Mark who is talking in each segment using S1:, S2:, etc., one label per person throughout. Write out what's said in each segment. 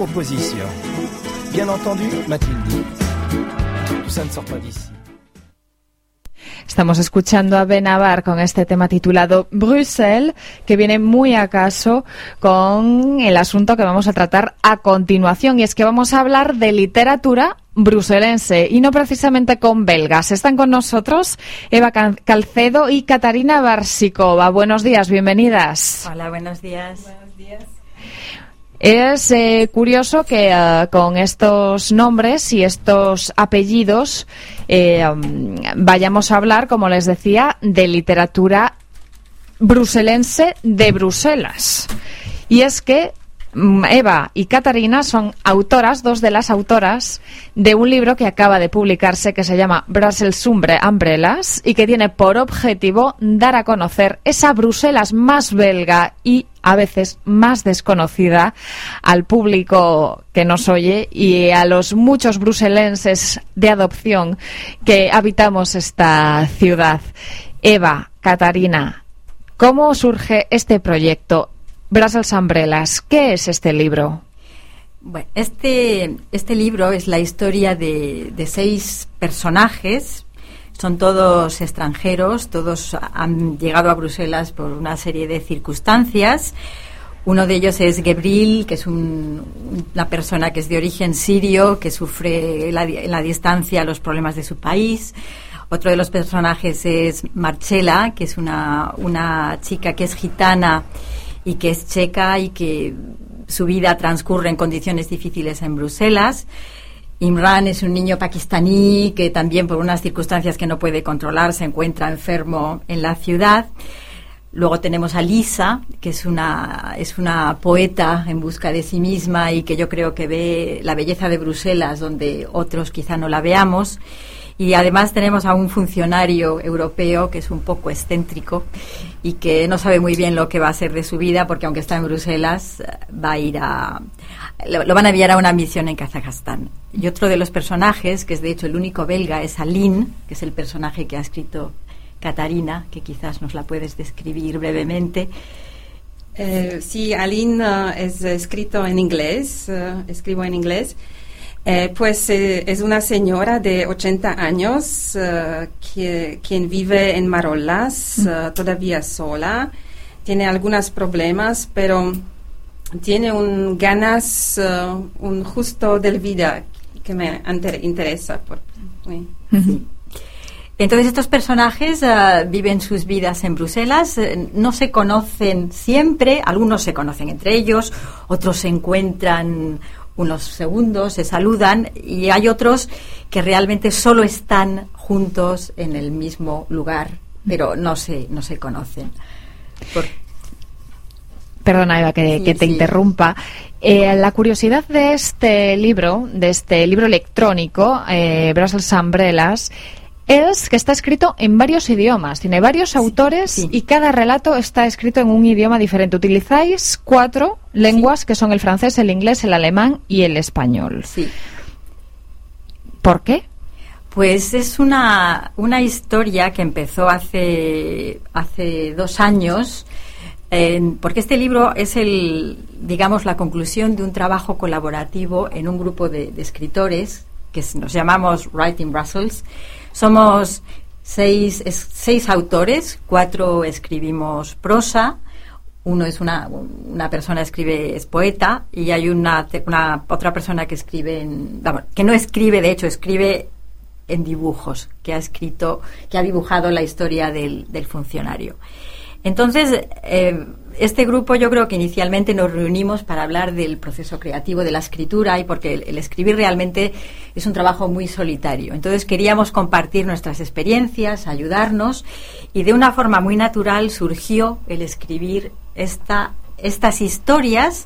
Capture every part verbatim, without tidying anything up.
S1: propositions. Bien entendu, Mathilde dit, tout ça ne sort pas d'ici.
S2: Estamos escuchando a Benabar con este tema titulado Bruxelles, que viene muy a caso con el asunto que vamos a tratar a continuación, y es que vamos a hablar de literatura bruselense y no precisamente con belgas. Están con nosotros Eva Calcedo y Katarina Barsikova. Buenos días, bienvenidas.
S3: Hola, buenos días.
S4: Buenos días.
S2: Es eh, curioso que uh, con estos nombres y estos apellidos eh, um, vayamos a hablar, como les decía, de literatura bruselense de Bruselas. Y es que Eva y Katarina son autoras, dos de las autoras, de un libro que acaba de publicarse que se llama Brussels Umbrellas y que tiene por objetivo dar a conocer esa Bruselas más belga y a veces más desconocida al público que nos oye y a los muchos bruselenses de adopción que habitamos esta ciudad. Eva, Katarina, ¿cómo surge este proyecto? Brussels Umbrellas, ¿qué es este libro?
S3: Bueno, este, este libro es la historia de, de seis personajes. Son todos extranjeros, todos han llegado a Bruselas por una serie de circunstancias. Uno de ellos es Gebril, que es un, una persona que es de origen sirio, que sufre en la, en la distancia los problemas de su país. Otro de los personajes es Marcela, que es una, una chica que es gitana y que es checa y que su vida transcurre en condiciones difíciles en Bruselas. Imran es un niño pakistaní que también por unas circunstancias que no puede controlar se encuentra enfermo en la ciudad. Luego tenemos a Lisa, que es una, es una poeta en busca de sí misma y que yo creo que ve la belleza de Bruselas donde otros quizá no la veamos. Y además tenemos a un funcionario europeo que es un poco excéntrico y que no sabe muy bien lo que va a hacer de su vida porque aunque está en Bruselas va a ir a... lo, lo van a enviar a una misión en Kazajstán. Y otro de los personajes, que es de hecho el único belga, es Aline, que es el personaje que ha escrito Katarina, que quizás nos la puedes describir brevemente.
S4: Eh, sí, Aline uh, es escrito en inglés, uh, escribo en inglés. Eh, pues eh, es una señora de ochenta años uh, que, quien vive en Marolas, uh, todavía sola. Tiene algunos problemas, pero tiene un ganas, uh, un justo de vida que me interesa. Por, sí.
S3: Uh-huh. Entonces estos personajes uh, viven sus vidas en Bruselas, eh, no se conocen siempre, algunos se conocen entre ellos, otros se encuentran unos segundos, se saludan y hay otros que realmente solo están juntos en el mismo lugar, pero no se, no se conocen. Por...
S2: Perdona, Eva, que,
S3: sí,
S2: que te
S3: sí.
S2: interrumpa. Eh, la curiosidad de este libro, de este libro electrónico, eh, Brussels Umbrellas, es que está escrito en varios idiomas. Tiene varios autores
S3: sí.
S2: y cada relato está escrito en un idioma diferente. Utilizáis cuatro lenguas sí. que son el francés, el inglés, el alemán y el español.
S3: Sí.
S2: ¿Por qué?
S3: Pues es una, una historia que empezó hace, hace dos años, eh, porque este libro es el, digamos, la conclusión de un trabajo colaborativo en un grupo de, de escritores que nos llamamos Writing Brussels. Somos seis, es, seis autores, cuatro escribimos prosa, uno es una, una persona escribe, es poeta, y hay una, una otra persona que escribe, en, vamos, que no escribe, de hecho, escribe en dibujos, que ha escrito, que ha dibujado la historia del, del funcionario. Entonces, eh, este grupo yo creo que inicialmente nos reunimos para hablar del proceso creativo de la escritura y porque el, el escribir realmente es un trabajo muy solitario. Entonces queríamos compartir nuestras experiencias, ayudarnos y de una forma muy natural surgió el escribir esta, estas historias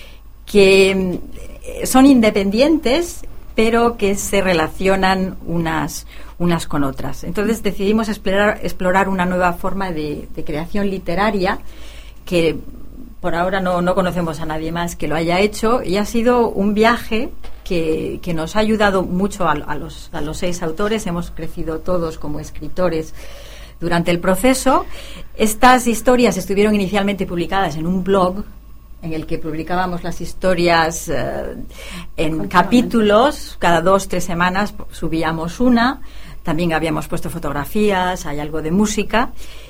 S3: que son independientes pero que se relacionan unas unas con otras. Entonces decidimos explorar, explorar una nueva forma de, de creación literaria que por ahora no, no conocemos a nadie más que lo haya hecho y ha sido un viaje que, que nos ha ayudado mucho a, a, los, a los seis autores. Hemos crecido todos como escritores durante el proceso. Estas historias estuvieron inicialmente publicadas en un blog en el que publicábamos las historias eh, en capítulos, cada dos, tres semanas subíamos una, también habíamos puesto fotografías, hay algo de música,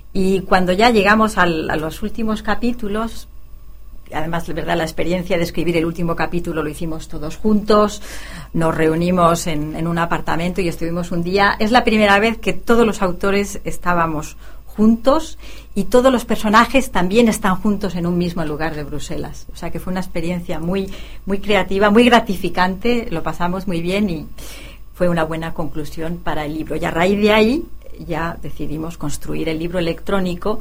S3: y cuando ya llegamos al, a los últimos capítulos, además, de verdad, la experiencia de escribir el último capítulo lo hicimos todos juntos, nos reunimos en, en un apartamento y estuvimos un día. Es la primera vez que todos los autores estábamos juntos y todos los personajes también están juntos en un mismo lugar de Bruselas. O sea que fue una experiencia muy, muy creativa, muy gratificante, lo pasamos muy bien y fue una buena conclusión para el libro. Y a raíz de ahí ya decidimos construir el libro electrónico,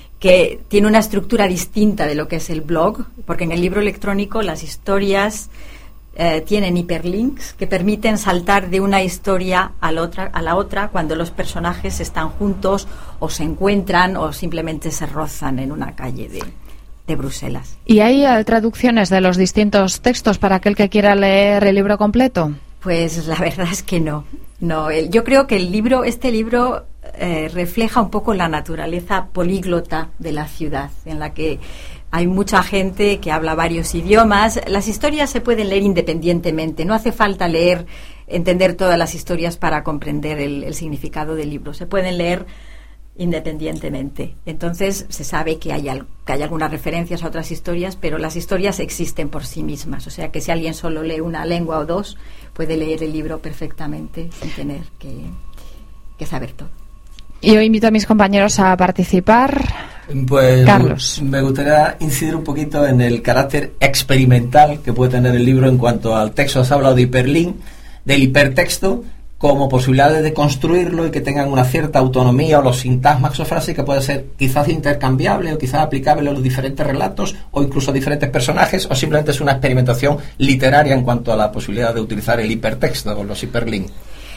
S3: que tiene una estructura distinta de lo que es el blog, porque en el libro electrónico las historias eh, tienen hiperlinks que permiten saltar de una historia a la otra, a la otra cuando los personajes están juntos o se encuentran o simplemente se rozan en una calle de, de Bruselas.
S2: ¿Y hay eh, traducciones de los distintos textos para aquel que quiera leer el libro completo?
S3: Pues la verdad es que no. No, el, yo creo que el libro, este libro eh, refleja un poco la naturaleza políglota de la ciudad, en la que hay mucha gente que habla varios idiomas. Las historias se pueden leer independientemente, no hace falta leer, entender todas las historias para comprender el, el significado del libro. Se pueden leer independientemente. Entonces se sabe que hay, al, que hay algunas referencias a otras historias, pero las historias existen por sí mismas. O sea que si alguien solo lee una lengua o dos, puede leer el libro perfectamente sin tener que, que saber todo.
S2: Y hoy invito a mis compañeros a participar.
S5: Pues
S2: Carlos.
S5: Me gustaría incidir un poquito en el carácter experimental que puede tener el libro en cuanto al texto. Has hablado de hiperlink, del hipertexto, como posibilidades de construirlo y que tengan una cierta autonomía, o los sintagmas o frases que pueden ser quizás intercambiables o quizás aplicables a los diferentes relatos o incluso a diferentes personajes, o simplemente es una experimentación literaria en cuanto a la posibilidad de utilizar el hipertexto o los hiperlinks.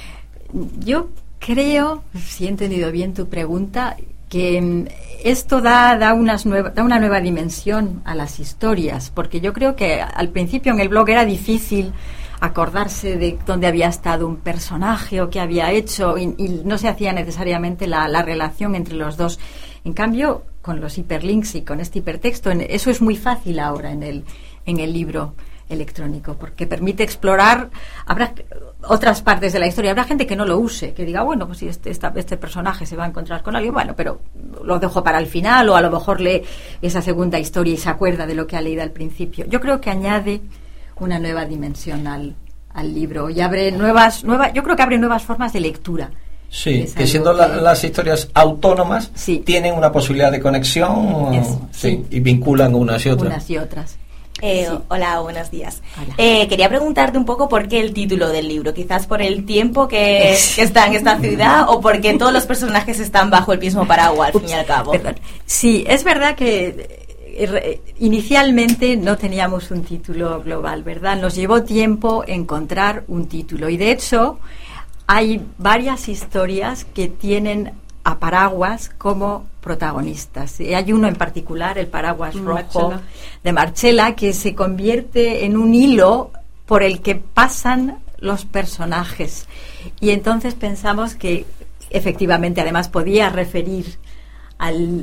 S3: Yo creo, si he entendido bien tu pregunta, que esto da, da, unas nueva, da una nueva dimensión a las historias, porque yo creo que al principio en el blog era difícil acordarse de dónde había estado un personaje o qué había hecho, y, y no se hacía necesariamente la, la relación entre los dos. En cambio, con los hiperlinks y con este hipertexto, en, eso es muy fácil ahora en el, en el libro electrónico, porque permite explorar. Habrá otras partes de la historia, habrá gente que no lo use, que diga, bueno, pues si este, esta, este personaje se va a encontrar con alguien, bueno, pero lo dejo para el final, o a lo mejor lee esa segunda historia y se acuerda de lo que ha leído al principio. Yo creo que añade una nueva dimensión al, al libro y abre nuevas, nuevas, yo creo que abre nuevas formas de lectura.
S5: Sí, que siendo la,
S3: que...
S5: las historias autónomas,
S3: sí,
S5: tienen una posibilidad de conexión,
S3: es,
S5: sí,
S3: sí,
S5: y vinculan unas y otras.
S3: Unas y otras.
S6: Eh,
S3: sí.
S6: Hola, buenos días.
S3: Hola.
S6: Eh, quería preguntarte un poco por qué el título del libro. Quizás por el tiempo que, que está en esta ciudad, o porque todos los personajes están bajo el mismo paraguas, al fin y al cabo.
S3: Perdón. Sí, es verdad que inicialmente no teníamos un título global, ¿verdad? Nos llevó tiempo encontrar un título, y de hecho hay varias historias que tienen a Paraguas como protagonistas. Y hay uno en particular, el Paraguas Rojo,
S4: Marcela.
S3: de Marcela, que se convierte en un hilo por el que pasan los personajes. Y entonces pensamos que efectivamente además podía referir al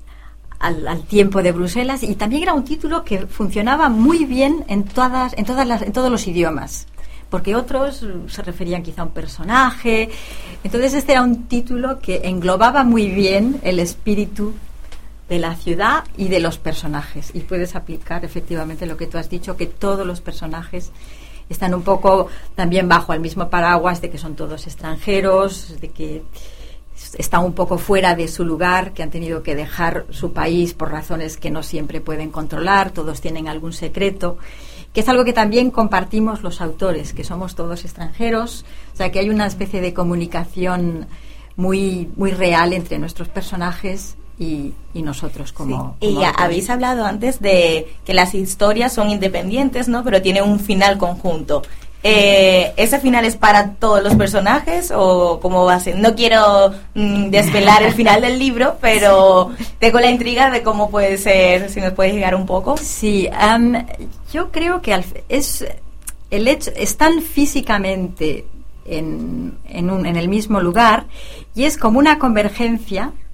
S3: Al, al tiempo de Bruselas, y también era un título que funcionaba muy bien en todas, en todas las, en todos los idiomas, porque otros se referían quizá a un personaje. Entonces este era un título que englobaba muy bien el espíritu de la ciudad y de los personajes, y puedes aplicar efectivamente lo que tú has dicho, que todos los personajes están un poco también bajo el mismo paraguas de que son todos extranjeros, de que están un poco fuera de su lugar, que han tenido que dejar su país por razones que no siempre pueden controlar, todos tienen algún secreto, que es algo que también compartimos los autores, que somos todos extranjeros, o sea que hay una especie de comunicación muy, muy real entre nuestros personajes y, y nosotros como,
S6: sí.
S3: como
S6: Y
S3: autores.
S6: habéis hablado antes de que las historias son independientes, ¿no? Pero tienen un final conjunto. Eh, ¿Ese final es para todos los personajes o cómo va a ser? No quiero mm, desvelar el final del libro, pero tengo la intriga de cómo puede ser, si nos puedes llegar un poco.
S3: Sí, um, yo creo que al, es el hecho, están físicamente en, en, un, en el mismo lugar, y es como una convergencia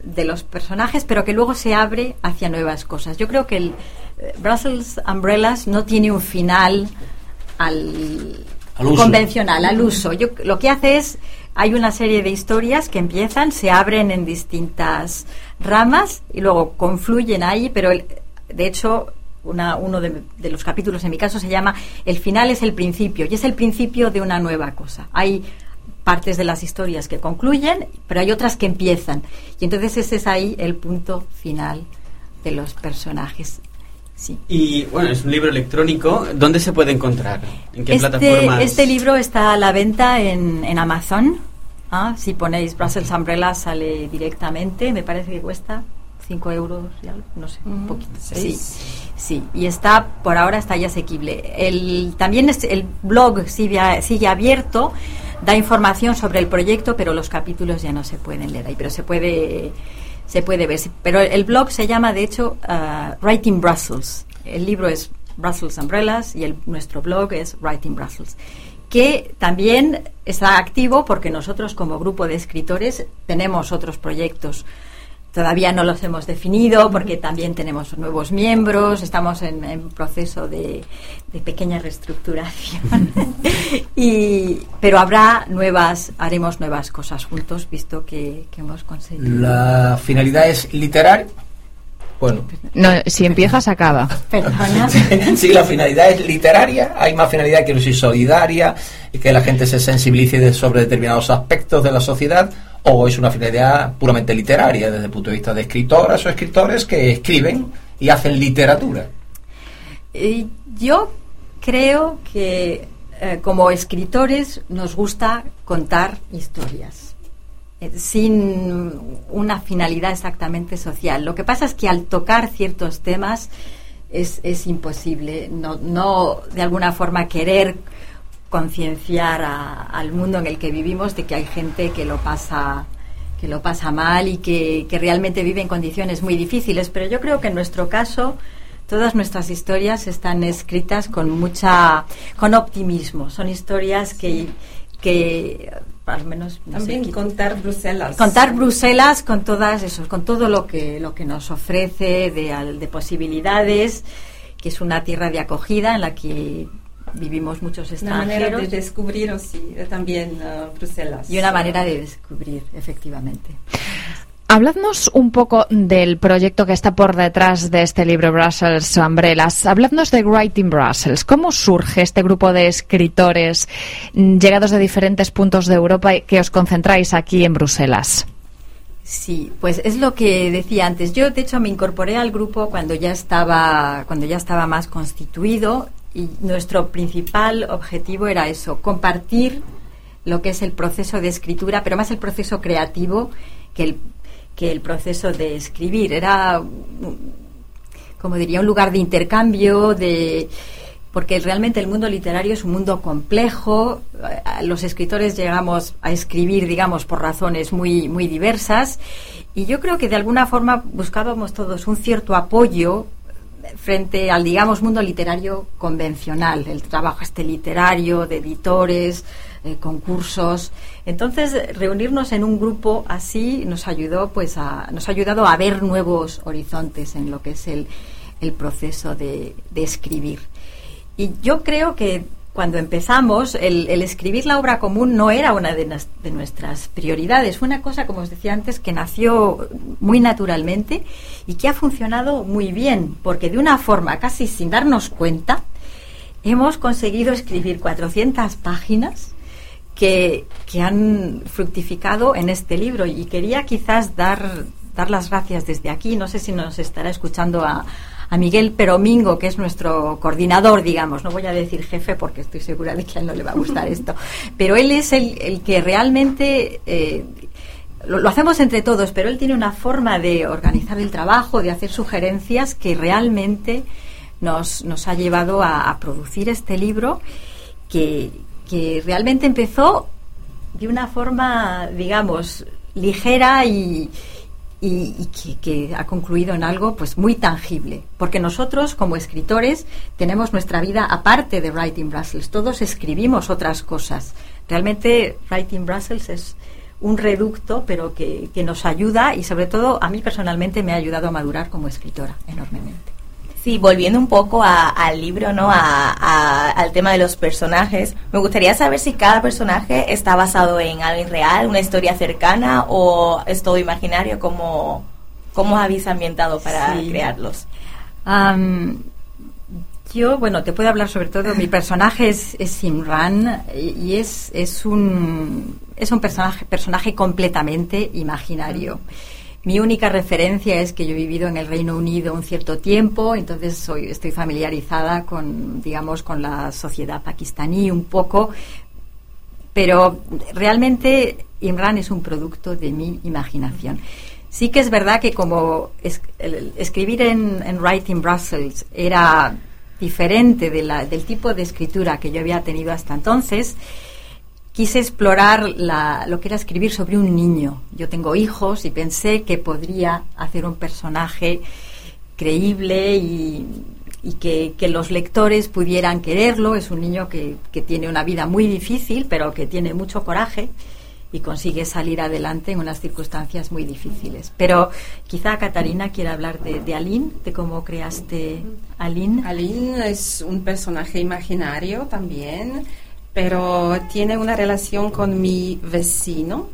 S3: de los personajes, pero que luego se abre hacia nuevas cosas. Yo creo que el eh, Brussels Umbrellas no tiene un final al,
S5: al uso.
S3: convencional, al uso. Yo, lo que hace es, hay una serie de historias que empiezan, se abren en distintas ramas y luego confluyen ahí, pero el, de hecho una, uno de, de los capítulos en mi caso se llama El final es el principio, y es el principio de una nueva cosa. Hay partes de las historias que concluyen, pero hay otras que empiezan, y entonces ese es ahí el punto final de los personajes. Sí.
S7: Y bueno, es un libro electrónico. ¿Dónde se puede encontrar? ¿En qué
S3: este,
S7: plataformas?
S3: Este libro está a la venta en, en Amazon. ¿Ah? Si ponéis Brussels Umbrella sale directamente. Me parece que cuesta cinco euros y algo, no sé, un poquito. Sí, sí. Y está, por ahora está ya asequible. El, también es, el blog sigue, sigue abierto, da información sobre el proyecto, pero los capítulos ya no se pueden leer ahí, pero se puede... se puede ver, pero el blog se llama de hecho uh, Writing Brussels. El libro es Brussels Umbrellas y el, nuestro blog es Writing Brussels, que también está activo porque nosotros como grupo de escritores tenemos otros proyectos. Todavía no los hemos definido porque también tenemos nuevos miembros, estamos en, en proceso de, de pequeña reestructuración. y, pero habrá nuevas, haremos nuevas cosas juntos, visto que, que hemos conseguido.
S5: La finalidad es literaria. Bueno,
S2: no, si empiezas acaba.
S3: Perdona.
S5: Sí, la finalidad es literaria. Hay más finalidad, quiero decir, solidaria, y que la gente se sensibilice sobre determinados aspectos de la sociedad, o es una finalidad puramente literaria desde el punto de vista de escritoras o escritores que escriben y hacen literatura.
S3: Eh, yo creo que eh, como escritores nos gusta contar historias eh, sin una finalidad exactamente social. Lo que pasa es que al tocar ciertos temas es, es imposible no, no de alguna forma querer concienciar a, al mundo en el que vivimos de que hay gente que lo pasa que lo pasa mal y que, que realmente vive en condiciones muy difíciles, pero yo creo que en nuestro caso todas nuestras historias están escritas con mucha con optimismo. Son historias que que al menos no
S4: también
S3: sé,
S4: contar Bruselas
S3: contar Bruselas con todas esos con todo lo que lo que nos ofrece de, de posibilidades, que es una tierra de acogida en la que vivimos muchos extranjeros.
S4: Una manera de descubrir o sí, también uh, Bruselas.
S3: Y una manera de descubrir, efectivamente.
S2: Habladnos un poco del proyecto que está por detrás de este libro, Brussels Umbrellas. Habladnos de Writing Brussels. ¿Cómo surge este grupo de escritores llegados de diferentes puntos de Europa y que os concentráis aquí en Bruselas?
S3: Sí, pues es lo que decía antes. Yo, de hecho, me incorporé al grupo cuando ya estaba, cuando ya estaba más constituido. Y nuestro principal objetivo era eso, compartir lo que es el proceso de escritura, pero más el proceso creativo que el, que el proceso de escribir. Era, como diría, un lugar de intercambio, de porque realmente el mundo literario es un mundo complejo. Los escritores llegamos a escribir, digamos, por razones muy, muy diversas, y yo creo que de alguna forma buscábamos todos un cierto apoyo frente al, digamos, mundo literario convencional, el trabajo este literario de editores, eh, concursos. Entonces, reunirnos en un grupo así nos ayudó, pues, a, nos ha ayudado a ver nuevos horizontes en lo que es el, el proceso de, de escribir. Y yo creo que cuando empezamos, el, el escribir la obra común no era una de, nas, de nuestras prioridades. Fue una cosa, como os decía antes, que nació muy naturalmente y que ha funcionado muy bien, porque de una forma casi sin darnos cuenta, hemos conseguido escribir cuatrocientas páginas que, que han fructificado en este libro. Y quería quizás dar, dar las gracias desde aquí. No sé si nos estará escuchando a... a Miguel Peromingo, que es nuestro coordinador, digamos, no voy a decir jefe porque estoy segura de que a él no le va a gustar esto, pero él es el, el que realmente eh, lo, lo hacemos entre todos, pero él tiene una forma de organizar el trabajo, de hacer sugerencias que realmente nos, nos ha llevado a, a producir este libro que, que realmente empezó de una forma, digamos, ligera y Y, y que, que ha concluido en algo pues muy tangible, porque nosotros como escritores tenemos nuestra vida aparte de Writing Brussels, todos escribimos otras cosas. Realmente Writing Brussels es un reducto, pero que, que nos ayuda y sobre todo a mí personalmente me ha ayudado a madurar como escritora enormemente.
S6: Sí, volviendo un poco a, al libro, ¿no? A, a, al tema de los personajes, me gustaría saber si cada personaje está basado en algo real, una historia cercana, o es todo imaginario. ¿Cómo, cómo habéis ambientado para sí. crearlos?
S3: Um, yo, bueno, te puedo hablar sobre todo, mi personaje es, es Imran y, y es, es un, es un personaje, personaje completamente imaginario. Mi única referencia es que yo he vivido en el Reino Unido un cierto tiempo, entonces soy, estoy familiarizada con, digamos, con la sociedad pakistaní un poco, pero realmente Imran es un producto de mi imaginación. Sí que es verdad que como es, el, escribir en, en Writing Brussels era diferente de la, del tipo de escritura que yo había tenido hasta entonces, quise explorar la, lo que era escribir sobre un niño. Yo tengo hijos y pensé que podría hacer un personaje creíble y, y que, que los lectores pudieran quererlo. Es un niño que, que tiene una vida muy difícil, pero que tiene mucho coraje y consigue salir adelante en unas circunstancias muy difíciles. Pero quizá Catarina quiera hablar de, de Aline, de cómo creaste Aline.
S4: Aline es un personaje imaginario también, pero tiene una relación con mi vecino,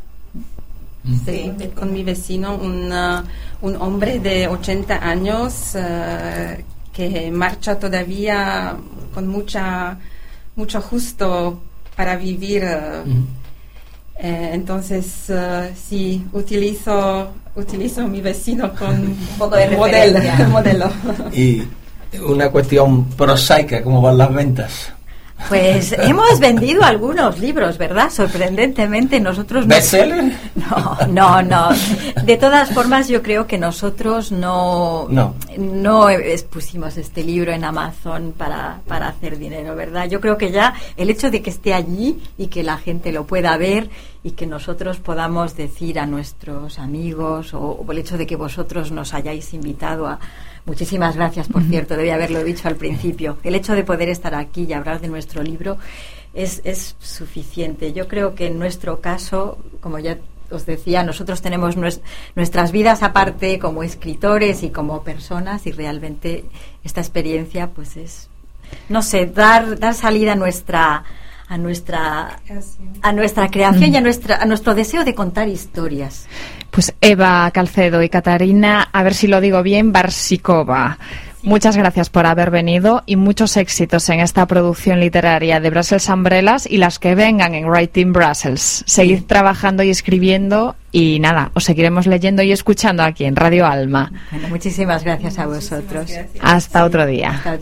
S4: sí, con mi vecino, una, un hombre de ochenta años uh, que marcha todavía con mucha mucho justo para vivir. Uh, uh-huh. eh, entonces, uh, sí, utilizo utilizo mi vecino con
S6: un poco de
S4: modelo, modelo.
S5: Y una cuestión prosaica, ¿cómo van las ventas?
S3: Pues hemos vendido algunos libros, ¿verdad? Sorprendentemente nosotros no...
S5: ¿Bestseller?
S3: No, no, no. De todas formas yo creo que nosotros no
S5: no,
S3: no expusimos este libro en Amazon para, para hacer dinero, ¿verdad? Yo creo que ya el hecho de que esté allí y que la gente lo pueda ver y que nosotros podamos decir a nuestros amigos, o, o el hecho de que vosotros nos hayáis invitado a... Muchísimas gracias, por cierto, debí haberlo dicho al principio. El hecho de poder estar aquí y hablar de nuestro libro es, es suficiente. Yo creo que en nuestro caso, como ya os decía, nosotros tenemos nues, nuestras vidas aparte como escritores y como personas, y realmente esta experiencia pues es, no sé, dar, dar salida a nuestra... a nuestra a nuestra creación mm. y a nuestra a nuestro deseo de contar historias.
S2: Pues Eva Calcedo y Catarina, a ver si lo digo bien, Barsikova. Sí. Muchas gracias por haber venido y muchos éxitos en esta producción literaria de Brussels Umbrellas y las que vengan en Writing Brussels. Seguid sí. trabajando y escribiendo y nada, os seguiremos leyendo y escuchando aquí en Radio Alma.
S3: Bueno, muchísimas gracias a vosotros.
S2: Hasta sí. otro día. Hasta